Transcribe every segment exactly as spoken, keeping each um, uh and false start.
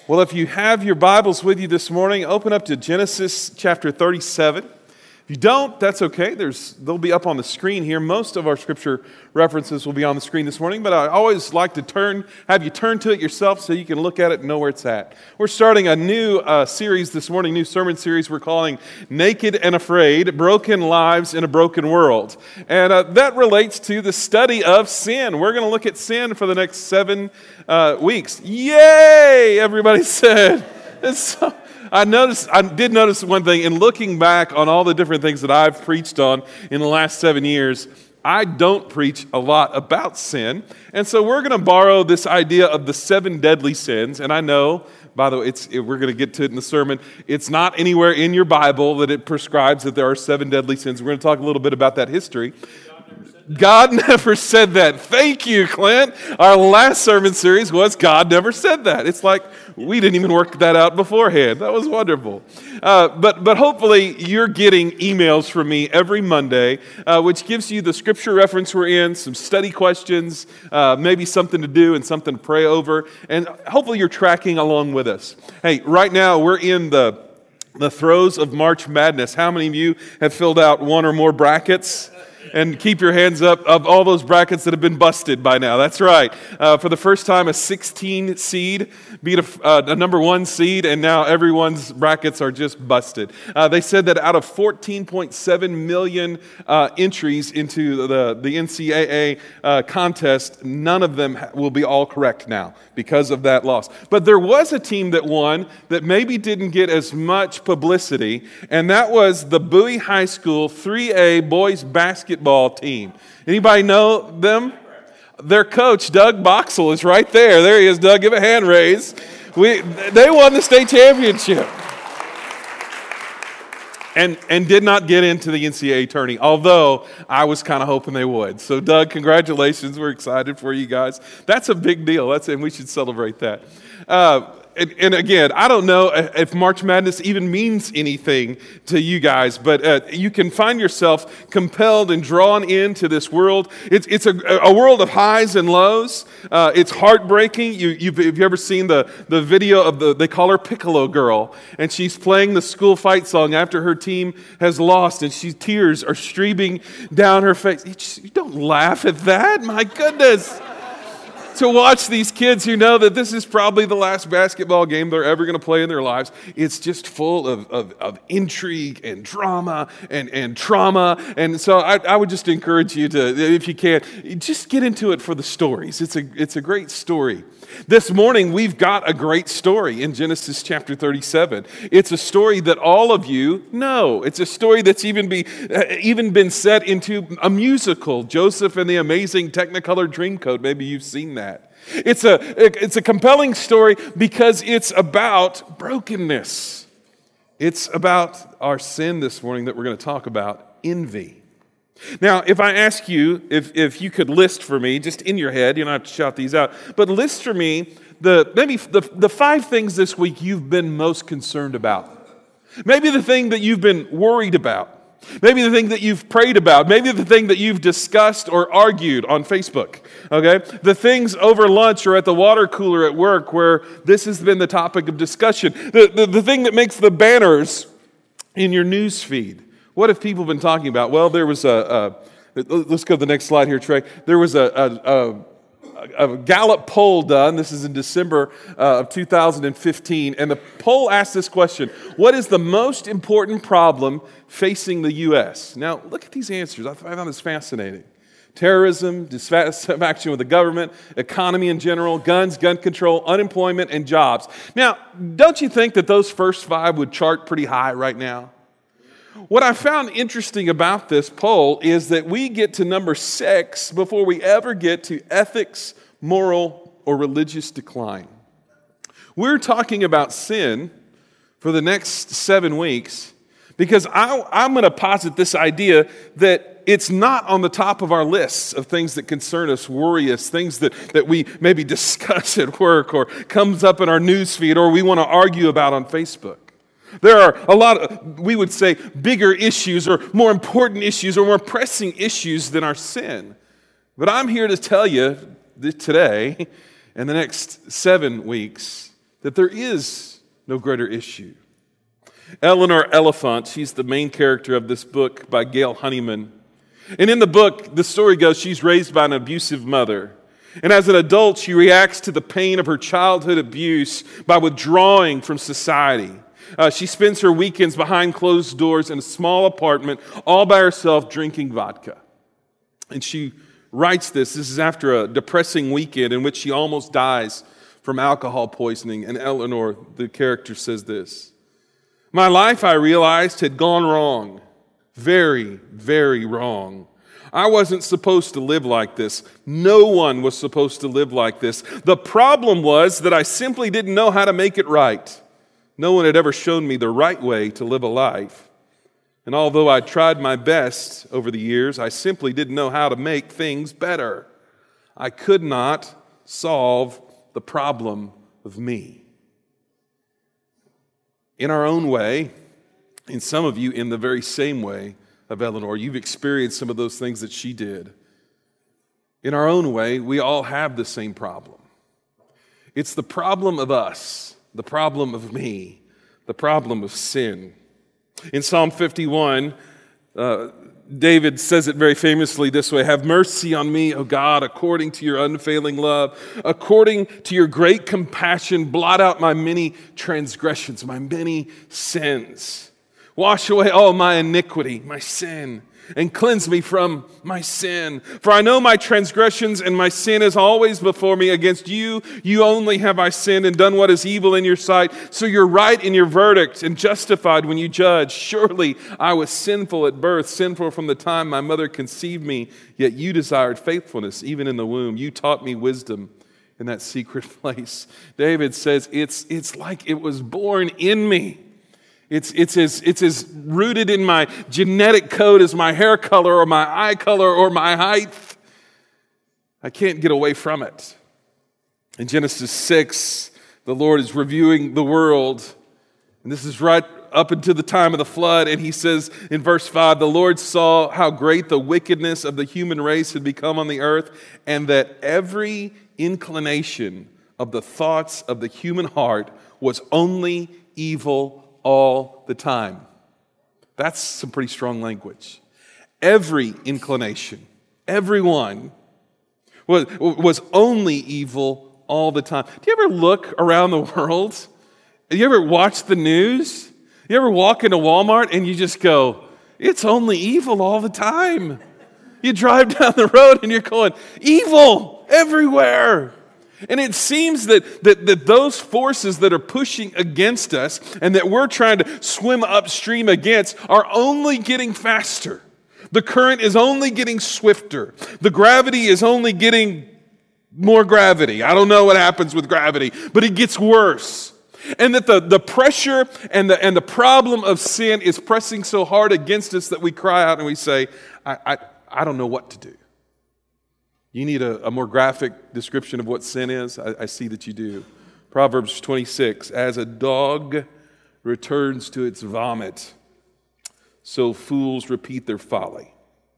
Well, if you have your Bibles with you this morning, open up to Genesis chapter thirty-seven. If you don't, that's okay. There's, they'll be up on the screen here. Most of our scripture references will be on the screen this morning, but I always like to turn, have you turn to it yourself so you can look at it and know where it's at. We're starting a new uh, series this morning, new sermon series we're calling Naked and Afraid, Broken Lives in a Broken World. And uh, that relates to the study of sin. We're going to look at sin for the next seven uh, weeks. Yay, everybody said. It's so, I noticed, I did notice one thing, in looking back on all the different things that I've preached on in the last seven years, I don't preach a lot about sin. And so we're going to borrow this idea of the seven deadly sins. And I know, by the way, it's, we're going to get to it in the sermon. It's not anywhere in your Bible that it prescribes that there are seven deadly sins. We're going to talk a little bit about that history. God never said that. Thank you, Clint. Our last sermon series was God never said that. It's like we didn't even work that out beforehand. That was wonderful. Uh, but but hopefully you're getting emails from me every Monday, uh, which gives you the scripture reference we're in, some study questions, uh, maybe something to do and something to pray over. And hopefully you're tracking along with us. Hey, right now we're in the, the throes of March Madness. How many of you have filled out one or more brackets? And keep your hands up of all those brackets that have been busted by now. That's right. Uh, for the first time, a sixteen seed beat a, uh, a number one seed, and now everyone's brackets are just busted. Uh, they said that out of fourteen point seven million uh, entries into the, the N C double A uh, contest, none of them will be all correct now because of that loss. But there was a team that won that maybe didn't get as much publicity, and that was the Bowie High School three A boys basketball team. Anybody know them? Their coach, Doug Boxell, is right there. There he is, Doug. Give a hand raise. We, they won the state championship. And, and did not get into the N C double A tourney, although I was kind of hoping they would. So, Doug, congratulations. We're excited for you guys. That's a big deal. That's, and we should celebrate that. Uh, And, and again, I don't know if March Madness even means anything to you guys, but uh, you can find yourself compelled and drawn into this world. It's, it's a, a world of highs and lows. Uh, it's heartbreaking. You, you've, have you ever seen the, the video of the, they call her Piccolo Girl, and she's playing the school fight song after her team has lost, and she, tears are streaming down her face. You, just, you don't laugh at that, my goodness. To watch these kids who know that this is probably the last basketball game they're ever going to play in their lives. It's just full of, of, of intrigue and drama and, and trauma. And so I, I would just encourage you to, if you can, just get into it for the stories. It's a, it's a great story. This morning, we've got a great story in Genesis chapter thirty-seven. It's a story that all of you know. It's a story that's even, be, even been set into a musical, Joseph and the Amazing Technicolor Dreamcoat. Maybe you've seen that. It's a, it's a compelling story because it's about brokenness. It's about our sin this morning that we're going to talk about, envy. Now, if I ask you, if, if you could list for me, just in your head, you don't have to shout these out, but list for me the maybe the, the five things this week you've been most concerned about. Maybe the thing that you've been worried about. Maybe the thing that you've prayed about. Maybe the thing that you've discussed or argued on Facebook. Okay? The things over lunch or at the water cooler at work where this has been the topic of discussion. The, the, the thing that makes the banners in your news feed. What have people been talking about? Well, there was a, a let's go to the next slide here, Trey. There was a, a, a, a Gallup poll done. This is in December uh, of two thousand fifteen. And the poll asked this question: what is the most important problem facing the U S? Now, look at these answers. I found this fascinating. Terrorism, dissatisfaction with the government, economy in general, guns, gun control, unemployment, and jobs. Now, don't you think that those first five would chart pretty high right now? What I found interesting about this poll is that we get to number six before we ever get to ethics, moral, or religious decline. We're talking about sin for the next seven weeks because I, I'm going to posit this idea that it's not on the top of our lists of things that concern us, worry us, things that, that we maybe discuss at work or comes up in our news feed or we want to argue about on Facebook. There are a lot of, we would say, bigger issues or more important issues or more pressing issues than our sin. But I'm here to tell you today, in the next seven weeks, that there is no greater issue. Eleanor Elephant, she's the main character of this book by Gail Honeyman. And in the book, the story goes, she's raised by an abusive mother. And as an adult, she reacts to the pain of her childhood abuse by withdrawing from society. Uh, she spends her weekends behind closed doors in a small apartment, all by herself, drinking vodka. And she writes this. This is after a depressing weekend in which she almost dies from alcohol poisoning. And Eleanor, the character, says this: "My life, I realized, had gone wrong. Very, very wrong. I wasn't supposed to live like this. No one was supposed to live like this. The problem was that I simply didn't know how to make it right. No one had ever shown me the right way to live a life. And although I tried my best over the years, I simply didn't know how to make things better. I could not solve the problem of me." In our own way, in some of you in the very same way of Eleanor, you've experienced some of those things that she did. In our own way, we all have the same problem. It's the problem of us, the problem of me, the problem of sin. In Psalm fifty-one, uh, David says it very famously this way: "Have mercy on me, O God, according to your unfailing love. According to your great compassion, blot out my many transgressions, my many sins. Wash away all my iniquity, my sin, and cleanse me from my sin. For I know my transgressions, and my sin is always before me. Against you, you only have I sinned and done what is evil in your sight. So you're right in your verdict and justified when you judge. Surely I was sinful at birth, sinful from the time my mother conceived me. Yet you desired faithfulness even in the womb. You taught me wisdom in that secret place." David says, it's, it's like it was born in me. It's, it's, as, it's as rooted in my genetic code as my hair color or my eye color or my height. I can't get away from it. In Genesis six, the Lord is reviewing the world. And this is right up into the time of the flood. And he says in verse five, "The Lord saw how great the wickedness of the human race had become on the earth, and that every inclination of the thoughts of the human heart was only evil all the time." That's some pretty strong language. Every inclination, everyone was, was only evil all the time. Do you ever look around the world? Do you ever watch the news? You ever walk into Walmart and you just go, it's only evil all the time? You drive down the road and you're going, evil everywhere. And it seems that, that, that those forces that are pushing against us and that we're trying to swim upstream against are only getting faster. The current is only getting swifter. The gravity is only getting more gravity. I don't know what happens with gravity, but it gets worse. And that the, the pressure and the, and the problem of sin is pressing so hard against us that we cry out and we say, I, I, I don't know what to do. You need a, a more graphic description of what sin is? I, I see that you do. Proverbs twenty-six, "As a dog returns to its vomit, so fools repeat their folly."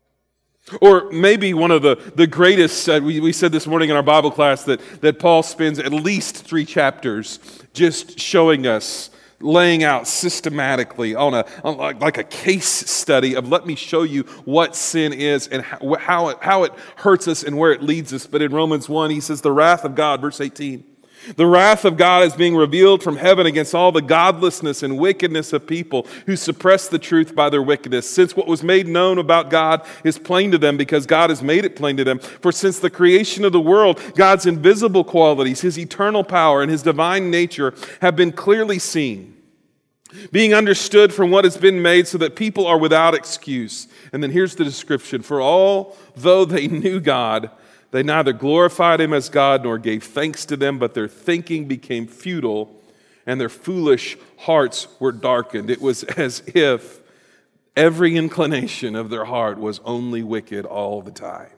Or maybe one of the, the greatest, uh, we, we said this morning in our Bible class that, that Paul spends at least three chapters just showing us, laying out systematically on a on like, like a case study of let me show you what sin is and how, how, it, how it hurts us and where it leads us. But in Romans one, he says, the wrath of God, verse eighteen, "The wrath of God is being revealed from heaven against all the godlessness and wickedness of people who suppress the truth by their wickedness. Since what was made known about God is plain to them because God has made it plain to them. For since the creation of the world, God's invisible qualities, his eternal power and his divine nature have been clearly seen, being understood from what has been made, so that people are without excuse." And then here's the description: "For although they knew God, they neither glorified him as God nor gave thanks to them, but their thinking became futile and their foolish hearts were darkened." It was as if every inclination of their heart was only wicked all the time.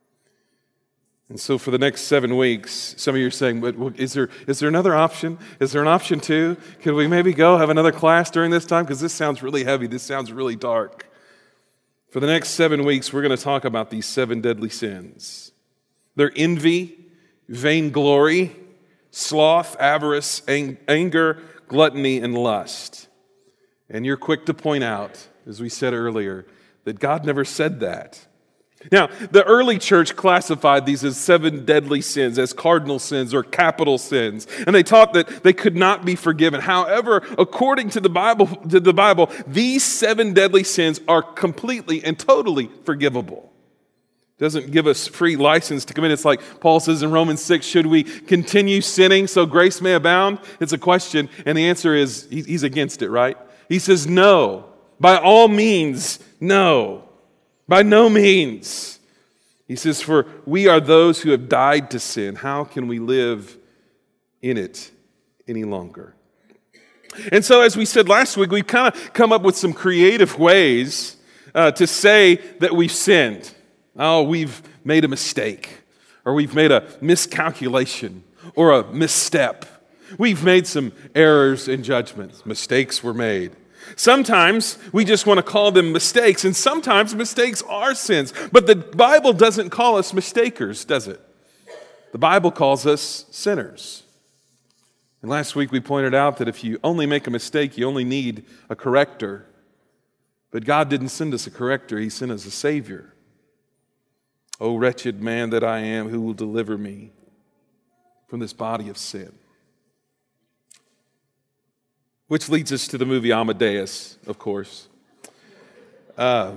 And so for the next seven weeks, some of you are saying, but is there, is there another option? Is there an option two? Could we maybe go have another class during this time? Because this sounds really heavy. This sounds really dark. For the next seven weeks, we're going to talk about these seven deadly sins. They're envy, vainglory, sloth, avarice, ang- anger, gluttony, and lust. And you're quick to point out, as we said earlier, that God never said that. Now, the early church classified these as seven deadly sins, as cardinal sins or capital sins, and they taught that they could not be forgiven. However, according to the Bible, to the Bible, these seven deadly sins are completely and totally forgivable. It doesn't give us free license to commit. It's like Paul says in Romans six, should we continue sinning so grace may abound? It's a question, and the answer is he's against it, right? He says no. By all means, no. By no means. He says, for we are those who have died to sin. How can we live in it any longer? And so, as we said last week, we've kind of come up with some creative ways uh, to say that we've sinned. Oh, we've made a mistake, or we've made a miscalculation, or a misstep. We've made some errors in judgments. Mistakes were made. Sometimes we just want to call them mistakes, and sometimes mistakes are sins. But the Bible doesn't call us mistakers, does it? The Bible calls us sinners. And last week we pointed out that if you only make a mistake, you only need a corrector. But God didn't send us a corrector, He sent us a Savior. O wretched man that I am, who will deliver me from this body of sin? Which leads us to the movie Amadeus, of course. Uh,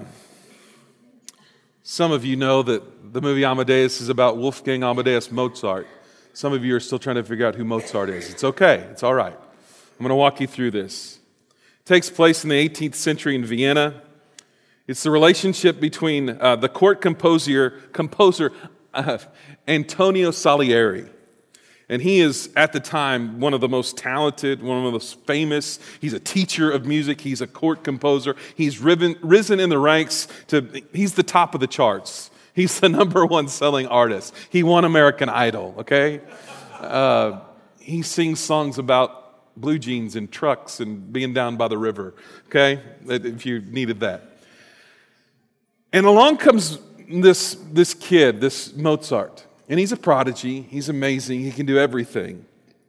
some of you know that the movie Amadeus is about Wolfgang Amadeus Mozart. Some of you are still trying to figure out who Mozart is. It's okay. It's all right. I'm going to walk you through this. It takes place in the eighteenth century in Vienna. It's the relationship between uh, the court composer, composer uh, Antonio Salieri. And he is, at the time, one of the most talented, one of the most famous. He's a teacher of music. He's a court composer. He's riven, risen in the ranks to, he's the top of the charts. He's the number one selling artist. He won American Idol, okay? Uh, he sings songs about blue jeans and trucks and being down by the river, okay? If you needed that. And along comes this, this kid, this Mozart. And he's a prodigy. He's amazing. He can do everything.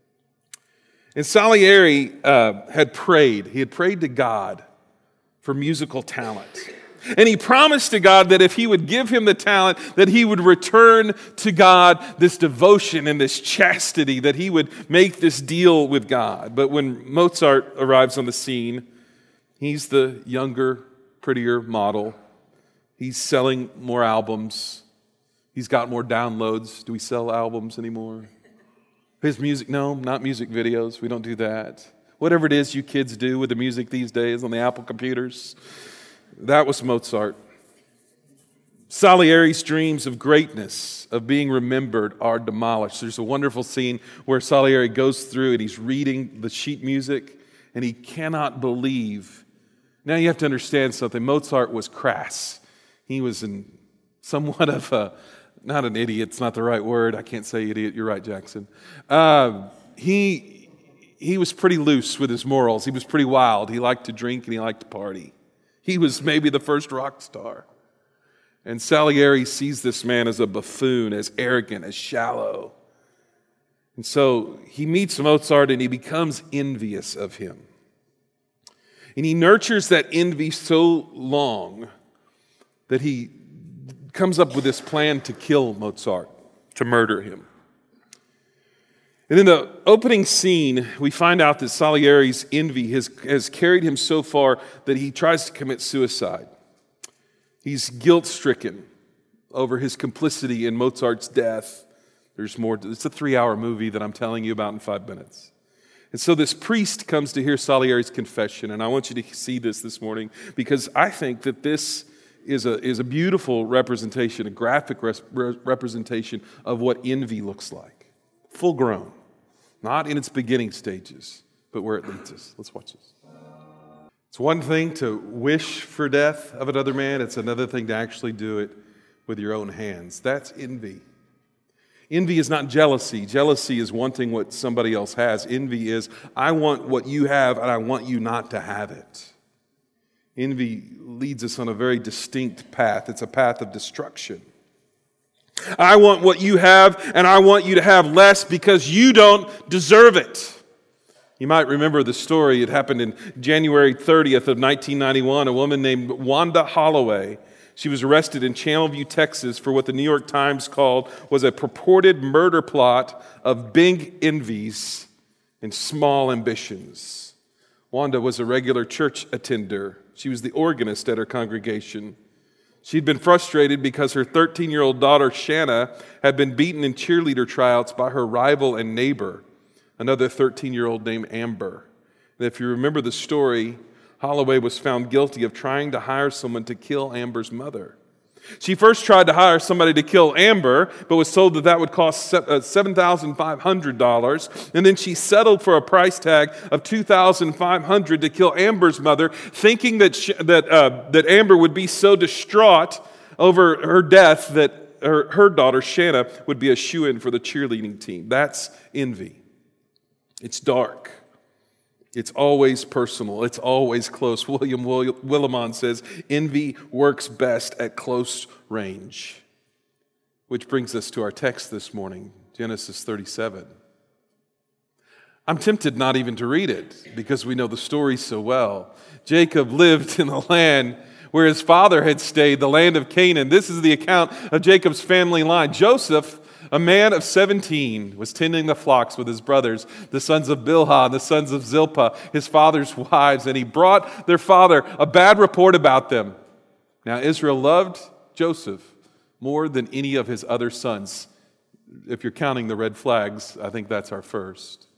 And Salieri uh, had prayed. He had prayed to God for musical talent. And he promised to God that if he would give him the talent, that he would return to God this devotion and this chastity, that he would make this deal with God. But when Mozart arrives on the scene, he's the younger, prettier model. He's selling more albums. He's got more downloads. Do we sell albums anymore? His music, no, not music videos. We don't do that. Whatever it is you kids do with the music these days on the Apple computers, that was Mozart. Salieri's dreams of greatness, of being remembered, are demolished. There's a wonderful scene where Salieri goes through and he's reading the sheet music and he cannot believe. Now you have to understand something. Mozart was crass. He was in somewhat of a Not an idiot, it's not the right word. I can't say idiot. You're right, Jackson. Uh, he, he was pretty loose with his morals. He was pretty wild. He liked to drink and he liked to party. He was maybe the first rock star. And Salieri sees this man as a buffoon, as arrogant, as shallow. And so he meets Mozart and he becomes envious of him. And he nurtures that envy so long that he comes up with this plan to kill Mozart, to murder him. And in the opening scene, we find out that Salieri's envy has, has carried him so far that he tries to commit suicide. He's guilt-stricken over his complicity in Mozart's death. There's more. It's a three-hour movie that I'm telling you about in five minutes. And so this priest comes to hear Salieri's confession, and I want you to see this this morning because I think that this is a, is a beautiful representation, a graphic res, re, representation of what envy looks like. Full grown. Not in its beginning stages, but where it leads us. Let's watch this. It's one thing to wish for death of another man. It's another thing to actually do it with your own hands. That's envy. Envy is not jealousy. Jealousy is wanting what somebody else has. Envy is, I want what you have and I want you not to have it. Envy leads us on a very distinct path. It's a path of destruction. I want what you have, and I want you to have less because you don't deserve it. You might remember the story. It happened in January thirtieth of nineteen ninety-one. A woman named Wanda Holloway, she was arrested in Channelview, Texas for what the New York Times called was a purported murder plot of big envies and small ambitions. Wanda was a regular church attender. She was the organist at her congregation. She'd been frustrated because her thirteen-year-old daughter, Shanna, had been beaten in cheerleader tryouts by her rival and neighbor, another thirteen-year-old named Amber. And if you remember the story, Holloway was found guilty of trying to hire someone to kill Amber's mother. She first tried to hire somebody to kill Amber, but was told that that would cost seven thousand five hundred dollars. And then she settled for a price tag of two thousand five hundred dollars to kill Amber's mother, thinking that she, that uh, that Amber would be so distraught over her death that her, her daughter, Shanna, would be a shoo-in for the cheerleading team. That's envy. It's dark. It's always personal. It's always close. William Willimon says, envy works best at close range. Which brings us to our text this morning, Genesis thirty-seven. I'm tempted not even to read it because we know the story so well. Jacob lived in the land where his father had stayed, the land of Canaan. This is the account of Jacob's family line. Joseph, a man of seventeen, was tending the flocks with his brothers, the sons of Bilhah, the sons of Zilpah, his father's wives, and he brought their father a bad report about them. Now Israel loved Joseph more than any of his other sons. If you're counting the red flags, I think that's our first.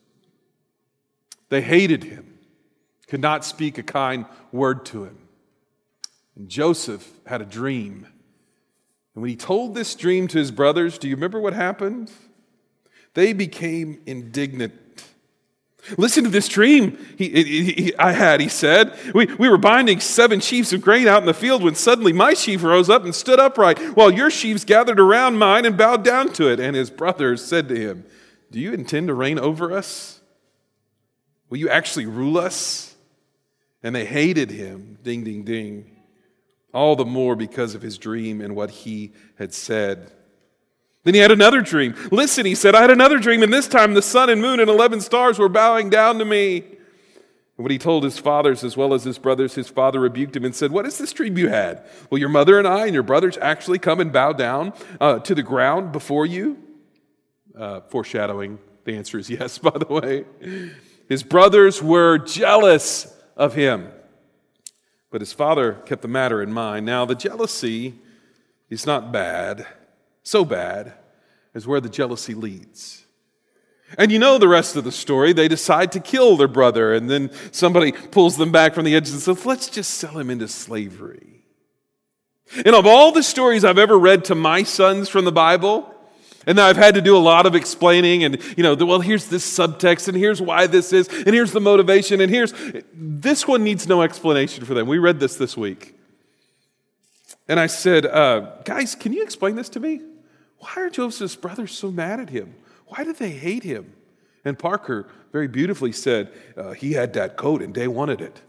They hated him, could not speak a kind word to him. And Joseph had a dream. And when he told this dream to his brothers, do you remember what happened? They became indignant. Listen to this dream he, he, he, I had, he said. We, we were binding seven sheaves of grain out in the field when suddenly my sheaf rose up and stood upright, while your sheaves gathered around mine and bowed down to it. And his brothers said to him, do you intend to reign over us? Will you actually rule us? And they hated him, ding, ding, ding. All the more because of his dream and what he had said. Then he had another dream. Listen, he said, I had another dream, and this time the sun and moon and eleven stars were bowing down to me. And when he told his fathers as well as his brothers, his father rebuked him and said, what is this dream you had? Will your mother and I and your brothers actually come and bow down uh, to the ground before you? Uh, foreshadowing, the answer is yes, by the way. His brothers were jealous of him. But his father kept the matter in mind. Now, the jealousy is not bad, so bad as where the jealousy leads. And you know the rest of the story. They decide to kill their brother, and then somebody pulls them back from the edge and says, let's just sell him into slavery. And of all the stories I've ever read to my sons from the Bible, and I've had to do a lot of explaining and, you know, well, here's this subtext and here's why this is and here's the motivation and here's, this one needs no explanation for them. We read this this week. And I said, uh, guys, can you explain this to me? Why are Joseph's brothers so mad at him? Why do they hate him? And Parker very beautifully said, uh, he had that coat and they wanted it.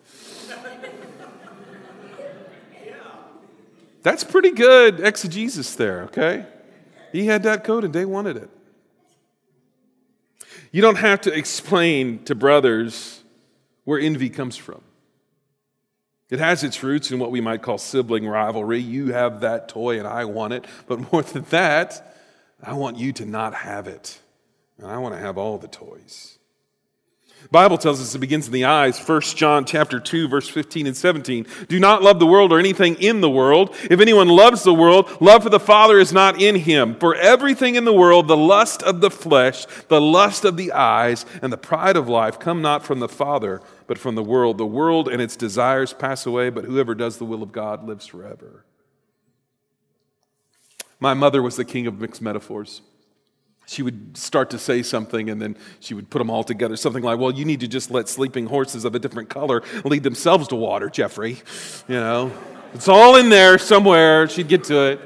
That's pretty good exegesis there, okay? He had that coat and they wanted it. You don't have to explain to brothers where envy comes from. It has its roots in what we might call sibling rivalry. You have that toy and I want it. But more than that, I want you to not have it. And I want to have all the toys. The Bible tells us it begins in the eyes. First John chapter two, verse fifteen and seventeen. Do not love the world or anything in the world. If anyone loves the world, love for the Father is not in him. For everything in the world, the lust of the flesh, the lust of the eyes, and the pride of life come not from the Father, but from the world. The world and its desires pass away, but whoever does the will of God lives forever. My mother was the king of mixed metaphors. She would start to say something and then she would put them all together. Something like, well, you need to just let sleeping horses of a different color lead themselves to water, Jeffrey. You know, it's all in there somewhere. She'd get to it.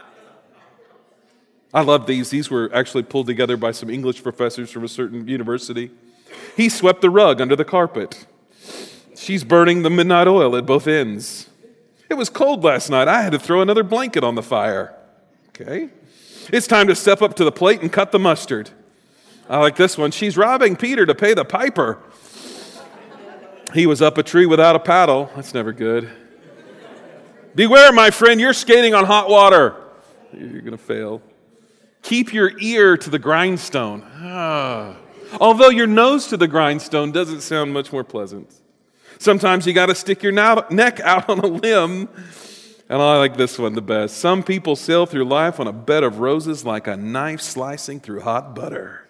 I love these. These were actually pulled together by some English professors from a certain university. He swept the rug under the carpet. She's burning the midnight oil at both ends. It was cold last night. I had to throw another blanket on the fire. Okay. It's time to step up to the plate and cut the mustard. I like this one. She's robbing Peter to pay the piper. He was up a tree without a paddle. That's never good. Beware, my friend, you're skating on hot water. You're going to fail. Keep your ear to the grindstone. Ah. Although your nose to the grindstone doesn't sound much more pleasant. Sometimes you got to stick your neck out on a limb. And I like this one the best. Some people sail through life on a bed of roses like a knife slicing through hot butter.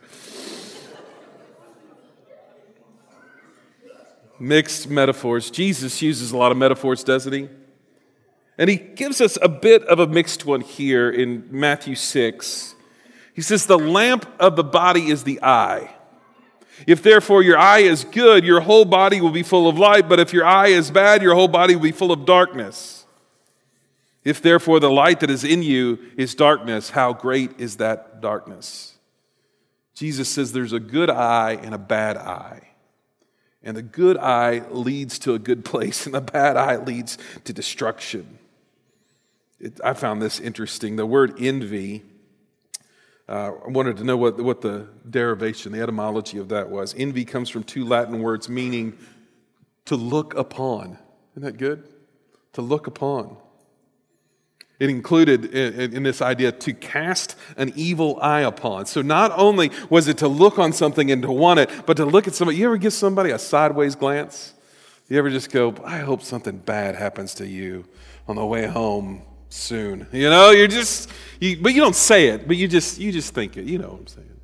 Mixed metaphors. Jesus uses a lot of metaphors, doesn't he? And he gives us a bit of a mixed one here in Matthew six. He says, the lamp of the body is the eye. If therefore your eye is good, your whole body will be full of light. But if your eye is bad, your whole body will be full of darkness. If therefore the light that is in you is darkness, how great is that darkness? Jesus says there's a good eye and a bad eye. And the good eye leads to a good place, and the bad eye leads to destruction. It, I found this interesting. The word envy, uh, I wanted to know what, what the derivation, the etymology of that was. Envy comes from two Latin words meaning to look upon. Isn't that good? To look upon. It included in, in this idea to cast an evil eye upon. So not only was it to look on something and to want it, but to look at somebody. You ever give somebody a sideways glance? You ever just go, I hope something bad happens to you on the way home soon. You know, you're just, you, but you don't say it, but you just, you just think it. You know what I'm saying.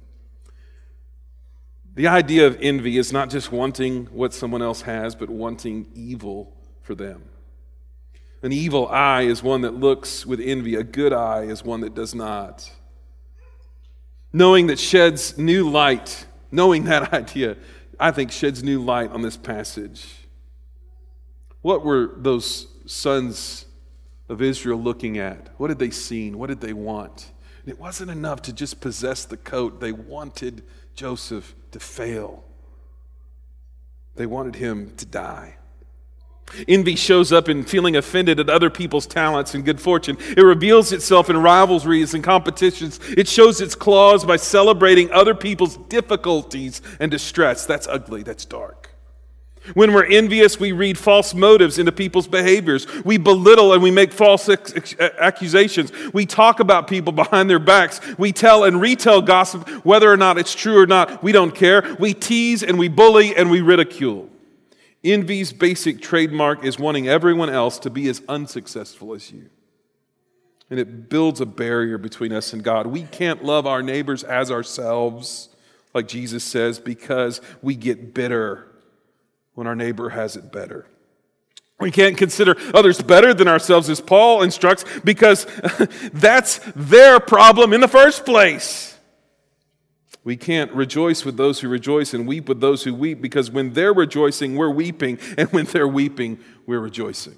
The idea of envy is not just wanting what someone else has, but wanting evil for them. An evil eye is one that looks with envy. A good eye is one that does not. Knowing that sheds new light, knowing that idea, I think sheds new light on this passage. What were those sons of Israel looking at? What had they seen? What did they want? And it wasn't enough to just possess the coat. They wanted Joseph to fail. They wanted him to die. Envy shows up in feeling offended at other people's talents and good fortune. It reveals itself in rivalries and competitions. It shows its claws by celebrating other people's difficulties and distress. That's ugly. That's dark. When we're envious, we read false motives into people's behaviors. We belittle and we make false ex- ex- accusations. We talk about people behind their backs. We tell and retell gossip, whether or not it's true or not. We don't care. We tease and we bully and we ridicule. Envy's basic trademark is wanting everyone else to be as unsuccessful as you. And it builds a barrier between us and God. We can't love our neighbors as ourselves, like Jesus says, because we get bitter when our neighbor has it better. We can't consider others better than ourselves, as Paul instructs, because that's their problem in the first place. We can't rejoice with those who rejoice and weep with those who weep, because when they're rejoicing, we're weeping, and when they're weeping, we're rejoicing.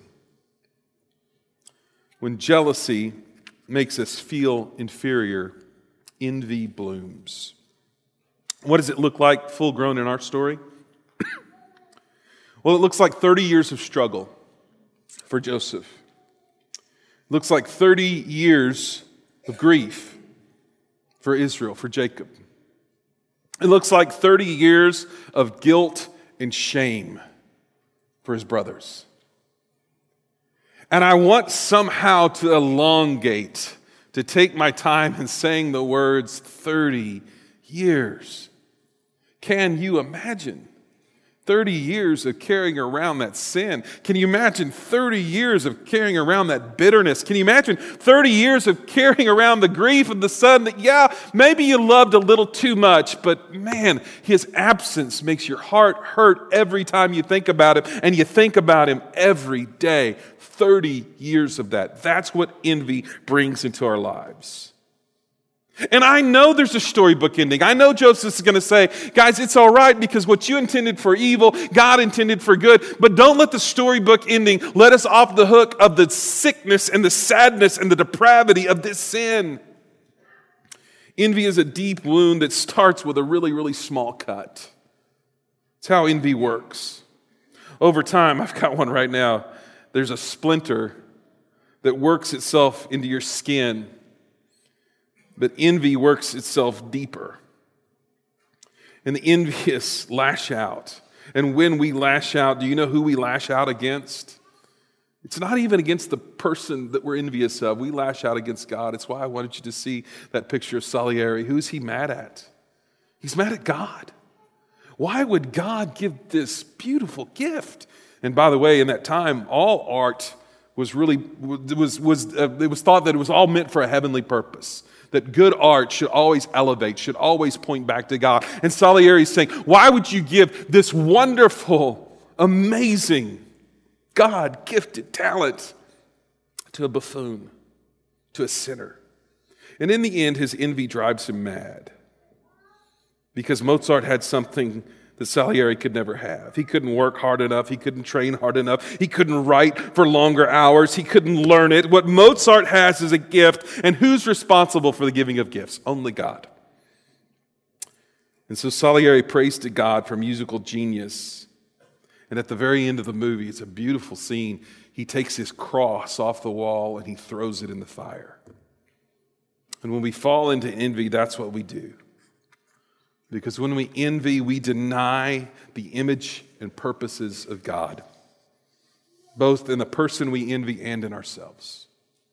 When jealousy makes us feel inferior, envy blooms. What does it look like full grown in our story? Well, it looks like thirty years of struggle for Joseph. It looks like thirty years of grief for Israel, for Jacob. It looks like thirty years of guilt and shame for his brothers. And I want somehow to elongate, to take my time in saying the words thirty years. Can you imagine? thirty years of carrying around that sin. Can you imagine thirty years of carrying around that bitterness? Can you imagine thirty years of carrying around the grief of the son that, yeah, maybe you loved a little too much, but man, his absence makes your heart hurt every time you think about him, and you think about him every day. thirty years of that. That's what envy brings into our lives. And I know there's a storybook ending. I know Joseph is going to say, guys, it's all right because what you intended for evil, God intended for good. But don't let the storybook ending let us off the hook of the sickness and the sadness and the depravity of this sin. Envy is a deep wound that starts with a really, really small cut. It's how envy works. Over time, I've got one right now. There's a splinter that works itself into your skin. But envy works itself deeper. And the envious lash out. And when we lash out, do you know who we lash out against? It's not even against the person that we're envious of. We lash out against God. It's why I wanted you to see that picture of Salieri. Who's he mad at? He's mad at God. Why would God give this beautiful gift? And by the way, in that time, all art was really, was, was, uh, it was thought that it was all meant for a heavenly purpose. That good art should always elevate, should always point back to God. And Salieri is saying, why would you give this wonderful, amazing, God-gifted talent to a buffoon, to a sinner? And in the end, his envy drives him mad. Because Mozart had something that Salieri could never have. He couldn't work hard enough. He couldn't train hard enough. He couldn't write for longer hours. He couldn't learn it. What Mozart has is a gift. And who's responsible for the giving of gifts? Only God. And so Salieri prays to God for musical genius. And at the very end of the movie, it's a beautiful scene. He takes his cross off the wall and he throws it in the fire. And when we fall into envy, that's what we do. Because when we envy, we deny the image and purposes of God, both in the person we envy and in ourselves.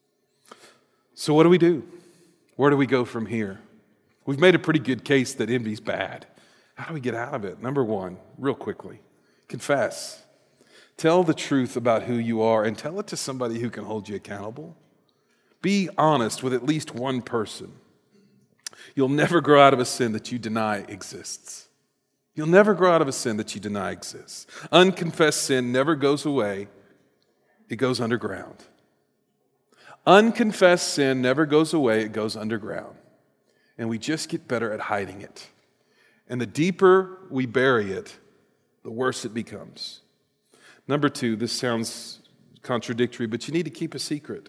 So what do we do? Where do we go from here? We've made a pretty good case that envy's bad. How do we get out of it? Number one, real quickly, confess. Tell the truth about who you are and tell it to somebody who can hold you accountable. Be honest with at least one person. You'll never grow out of a sin that you deny exists. You'll never grow out of a sin that you deny exists. Unconfessed sin never goes away. It goes underground. Unconfessed sin never goes away. It goes underground. And we just get better at hiding it. And the deeper we bury it, the worse it becomes. Number two, this sounds contradictory, but you need to keep a secret.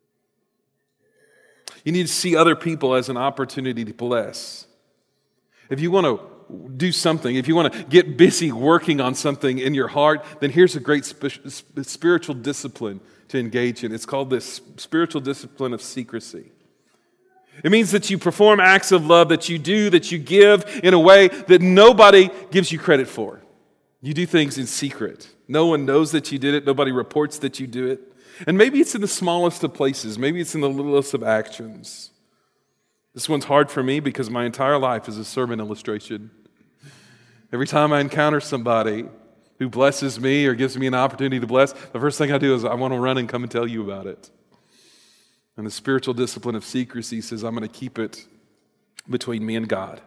You need to see other people as an opportunity to bless. If you want to do something, if you want to get busy working on something in your heart, then here's a great sp- spiritual discipline to engage in. It's called this spiritual discipline of secrecy. It means that you perform acts of love, that you do, that you give in a way that nobody gives you credit for. You do things in secret. No one knows that you did it. Nobody reports that you do it. And maybe it's in the smallest of places. Maybe it's in the littlest of actions. This one's hard for me because my entire life is a sermon illustration. Every time I encounter somebody who blesses me or gives me an opportunity to bless, the first thing I do is I want to run and come and tell you about it. And the spiritual discipline of secrecy says I'm going to keep it between me and God.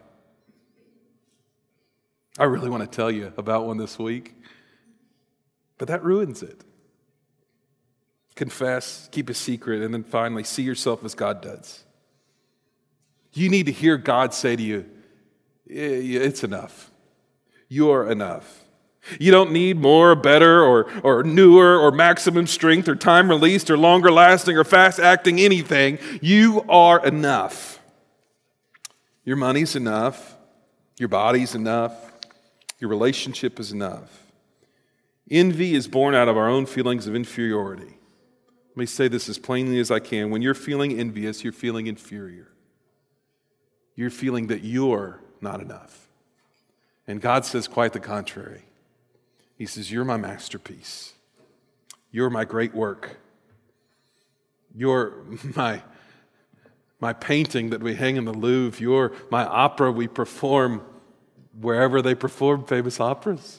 I really want to tell you about one this week, but that ruins it. Confess, keep a secret, and then finally, see yourself as God does. You need to hear God say to you, it's enough. You're enough. You don't need more, better, or, or newer, or maximum strength, or time released, or longer lasting, or fast acting anything. You are enough. Your money's enough. Your body's enough. Your relationship is enough. Envy is born out of our own feelings of inferiority. Let me say this as plainly as I can. When you're feeling envious, you're feeling inferior. You're feeling that you're not enough. And God says quite the contrary. He says, you're my masterpiece. You're my great work. You're my, my painting that we hang in the Louvre. You're my opera we perform wherever they perform famous operas.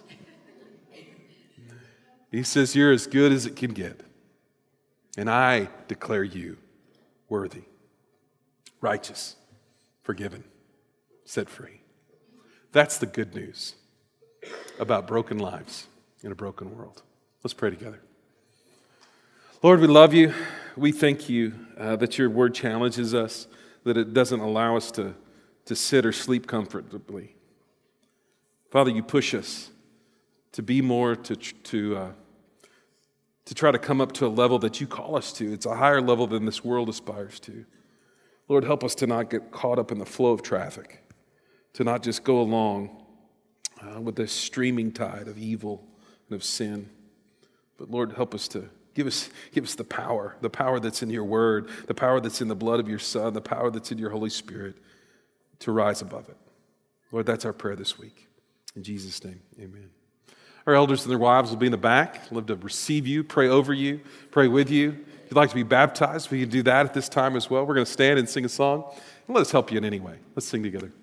He says, you're as good as it can get. And I declare you worthy, righteous, forgiven, set free. That's the good news about broken lives in a broken world. Let's pray together. Lord, we love you. We thank you uh, that your word challenges us, that it doesn't allow us to, to sit or sleep comfortably. Father, you push us to be more, to, to, uh, to try to come up to a level that you call us to. It's a higher level than this world aspires to. Lord, help us to not get caught up in the flow of traffic, to not just go along uh, with this streaming tide of evil and of sin. But Lord, help us to Give us, give us the power, the power that's in your word, the power that's in the blood of your Son, the power that's in your Holy Spirit to rise above it. Lord, that's our prayer this week. In Jesus' name, amen. Our elders and their wives will be in the back, love to receive you, pray over you, pray with you. If you'd like to be baptized, we can do that at this time as well. We're going to stand and sing a song, and let us help you in any way. Let's sing together.